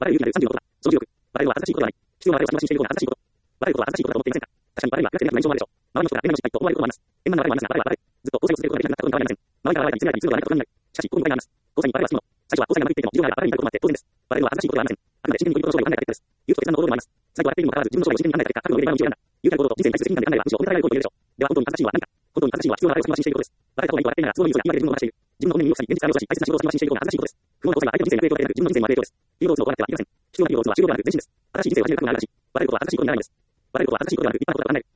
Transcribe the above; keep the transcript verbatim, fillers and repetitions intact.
バレる勇気があるさんじゅうろくことだ。そのじゅうろく。バレるは恥ずかしいことではない。必要なバレを信じていることが恥ずかしいこと。バレることは恥ずかしいことだと思っていませんか？確かにバレるは楽天的な印象もあるでしょう。周りの人が変なの失敗と思われることもあります。変なのはバレるはありますが、バレるはバレる。ずっと交際を続けることができなくなったことに変わりありません。周りからバレるに見せられたり、強いバレるについてないという都合がないことはない。しかし、こういう場合は不安になります。交際にバレはしても、最初は交際がうまくいっていても、自分のバレがバレになることもあって当然です。バレるのは恥ずかしいことではありません。あくまで真剣に恋人の将来を考えた結果です。勇気と決断の行動でもあります。最後は楽天にもかかわらず自分の将来を真剣に考えた結果、覚悟の上で今の道を選んだ。勇気ある行動と人生に対する責任感で考えれば、むしろ褒めたたえられる行為を言えるでしょう。では本当に恥ずかしいのは何か。本当に恥ずかしいのは必要なバレを信じていることです。バレた方がいいと楽天なら都合のいい嘘が今まで自分を騙している。自分の本音に身を塞ぎ、現実から見落とし、大切な仕事を信じていることが恥ずかしいことです。不毛な交際は相手の人生に悪影響を与えなく、自分の人生にも悪影響です。有動物を行ってはいけません。必要な有動物は終了ではなく前進です。新しい人生を始める覚悟があるし、バレることは恥ずかしいことにならないのです。バレることは恥ずかしいことではなく、立派なことだと考える。